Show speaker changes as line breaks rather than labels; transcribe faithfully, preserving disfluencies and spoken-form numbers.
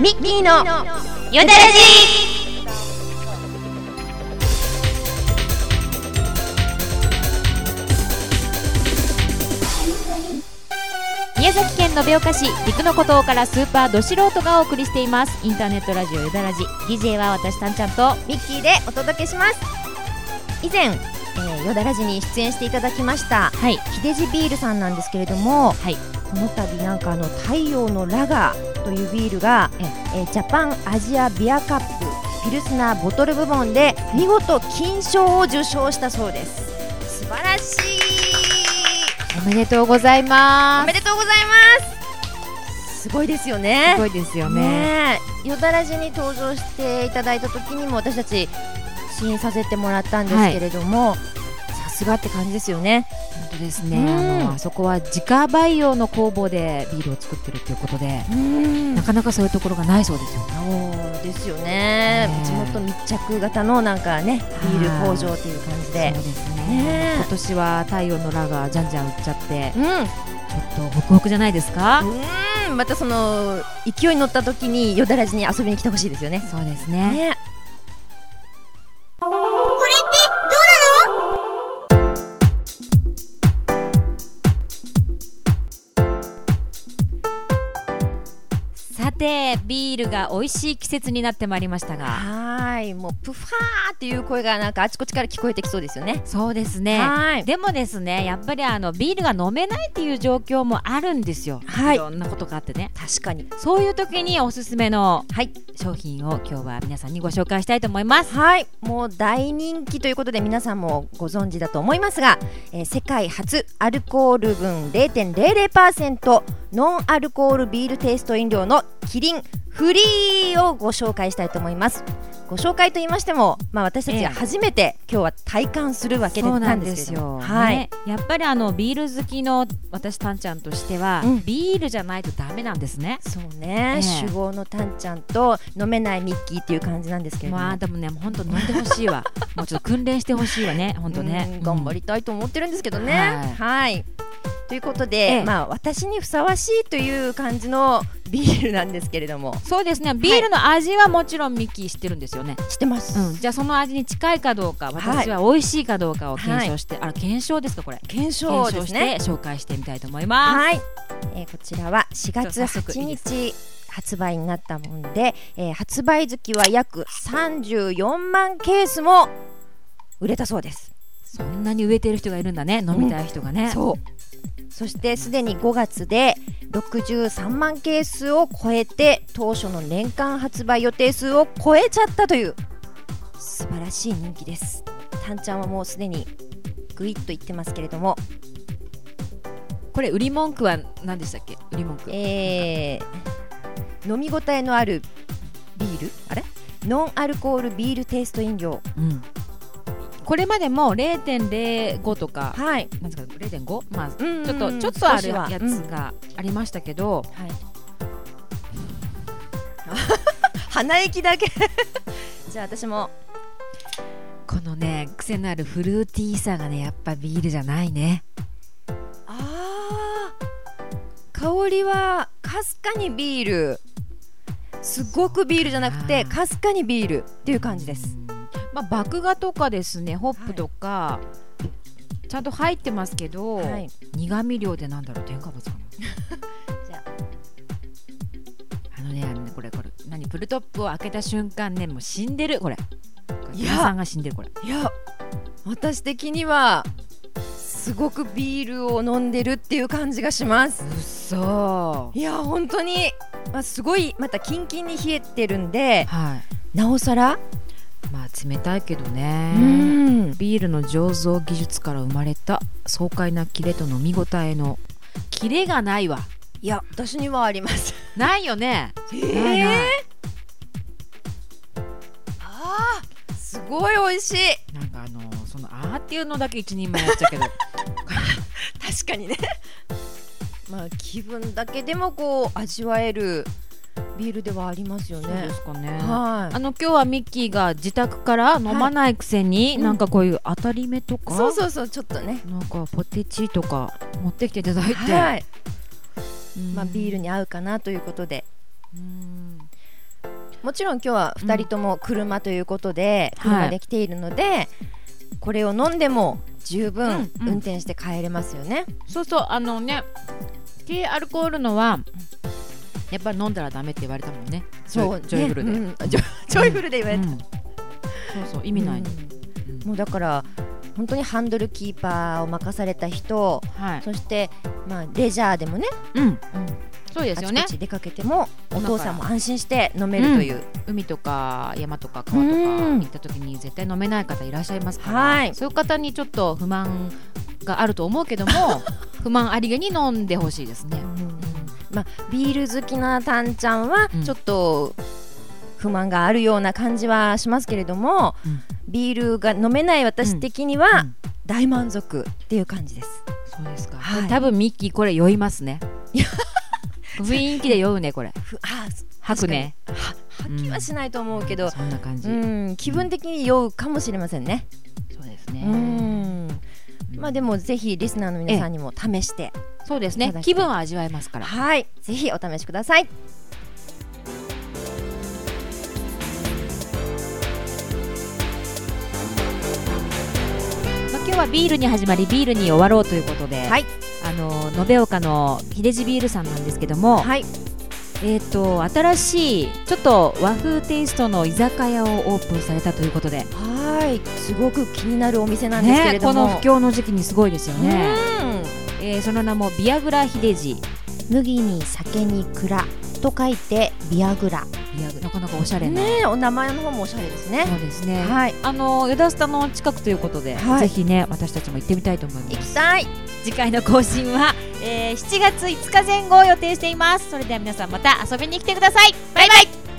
ミッキーのよだらじ。宮崎県延岡市陸の孤島からスーパーど素人がお送りしていますインターネットラジオよだらじ。 ディージェー は私たんちゃんと
ミッキーでお届けします。以前、えー、よだらじに出演していただきました、はい、秀治ビールさんなんですけれども、はい、この度なんかあの太陽のラガーというビールが、えー、ジャパンアジアビアカップピルスナーボトル部門で見事金賞を受賞したそうです。素晴らしい。
おめでとうございます。
おめでとうございます。すごいですよね。
すごいですよ ね,
ねよだらじに登場していただいた時にも私たち支援させてもらったんですけれども、はい、さすがって感じですよね。
本当ですね、うん、あのあそこは自家培養の工房でビールを作ってるということで、うん、なかなかそういうところがないそうですよ。
そうですよね、地元密着型のなんかねビール工場っていう感じで。
そうですね、ね今年は太陽のラガーじゃんじゃん売っちゃって、うん、ちょっとホクホクじゃないですか。
うんまたその勢いに乗った時によだらじに遊びに来てほしいですよね。
そうです ね, ね
これってどうなの？
さてビールが美味しい季節になってまいりましたが、
はいもうプファーっていう声がなんかあちこちから聞こえてきそうですよね。
そうですね。はいでもですねやっぱりあのビールが飲めないっていう状況もあるんですよ、はい、いろんなことがあってね。
確かに
そういう時におすすめの、はい、商品を今日は皆さんにご紹介したいと思います。
はいもう大人気ということで皆さんもご存知だと思いますが、えー、世界初アルコール分 ゼロてんゼロゼロパーセント ノンアルコールビールテイスト飲料のキリンフリーをご紹介したいと思います。ご紹介と言いましても、まあ、私たちは初めて今日は体感するわけなんですけども、
はい、ね、やっぱりあのビール好きの私たんちゃんとしては、うん、ビールじゃないとダメなんですね。
そうね、えー、酒豪のたんちゃんと飲めないミッキーっていう感じなんですけれども、
まあ、でもね本当飲んでほしいわもうちょっと訓練してほしいわね本当ね、
うん、頑張りたいと思ってるんですけどね、はい、はいということで、ええまあ、私にふさわしいという感じのビールなんですけれども。
そうですねビールの味はもちろんミッキー知ってるんですよね。
知ってます、
うん、じゃあその味に近いかどうか私は美味しいかどうかを検証して、はい、あら検証ですかこれ
検証ですね。
検証して紹介してみたいと思います、
はいえー、こちらはしがつはちにち発売になったもので、えー、発売月は約さんじゅうよんまんケースも売れたそうです。
そんなに植えてる人がいるんだね飲みたい人がね、
うん、そうそしてすでにごがつでろくじゅうさんまんケースを超えて当初の年間発売予定数を超えちゃったという素晴らしい人気です。たんちゃんはもうすでにグイッと言ってますけれども、
これ売り文句は何でしたっけ。売り文句、
えー、飲み応えのあるビールあれノンアルコールビールテイスト飲料、うん
これまでも ゼロてんゼロご とか、はい、なんですか ゼロてんご、まあ、ちょっとちょっとあるやつがありましたけど、うんはい、
鼻息だけじゃあ私も
このね癖のあるフルーティーさがねやっぱビールじゃないね。
あー香りはかすかにビール、すごくビールじゃなくてかすかにビールっていう感じです。
まあ、麦芽とかですねホップとか、はい、ちゃんと入ってますけど、はい、苦味料でなんだろう添加物かなじゃああのねあのねこれこれ何プルトップを開けた瞬間ねもう死んでるこれいやさんが死んでるこれ。
いや私的にはすごくビールを飲んでるっていう感じがします。
うっそ
いや本当に、まあ、すごいまたキンキンに冷えてるんで、
はい、
なおさら
まあ冷たいけどね、うん、ビールの醸造技術から生まれた爽快なキレと飲み応えのキレがないわ。
いや私にはあります
ないよね。
えー、ないないあーすごい美味しい。
なんかあのそのあーっていうのだけ一人前やっちゃうけど
確かにねまあ気分だけでもこう味わえるビールではありますよね。
そうですかね、はい、
あ
の今日はミッキーが自宅から飲まないくせに、はい、なんかこういう当たり目とか、
うん、そうそうそうちょっとね
なんかポテチとか持ってきていただいて、
はいまあ、ビールに合うかなということで、
うん
もちろん今日はふたりとも車ということで、うん、車で来ているので、はい、これを飲んでも十分運転して帰れますよね、
うんうん、そうそう、あのね低アルコールのはやっぱり飲んだらダメって言われたもんね。
そう
ジョイフルで、うん、
ジョ, ジョイフルで言われた、
うんうん、そうそう意味ないの、
うんうん、もうだから本当にハンドルキーパーを任された人、はい、そして、まあ、レジャーでもね、
うんうん、そうですよね、
あちこち出かけてもお父さんも安心して飲めるという、
うん、海とか山とか川とか行った時に絶対飲めない方いらっしゃいますから、はい、そういう方にちょっと不満があると思うけども不満ありげに飲んでほしいですね、うんうん、
まあ、ビール好きなタンちゃんはちょっと不満があるような感じはしますけれども、うん、ビールが飲めない私的には大満足っていう感じです、
うん、そうですか、はい、多分ミッキーこれ酔いますね雰囲気で酔うねこれ。
あ
吐くね。
は吐きはしないと思うけど、
うん、そんな感じ、
うん、気分的に酔うかもしれませんね、
うん、そうですね、
うん、まあ、でもぜひリスナーの皆さんにも試して
そうですね、気分は味わえますから、
はい、ぜひお試しください。
まあ、今日はビールに始まりビールに終わろうということで、はい、あの延岡の秀治ビールさんなんですけども、はい、えーと新しいちょっと和風テイストの居酒屋をオープンされたということで、
はい、すごく気になるお店なんですけれども、
ね、この不況の時期にすごいですよね。えー、その名もビアグラ秀治、
麦に酒に蔵と書いてビアグラ。
ビアグラなかなかおしゃれな、
ね、お名前の方もおしゃれですね。
そうですね、
はい、
あのヨダスタの近くということで、はい、ぜひね私たちも行ってみたいと思います。
行きたい。
次回の更新は、えー、しちがついつかぜん後を予定しています。それでは皆さんまた遊びに来てください。バイバイ。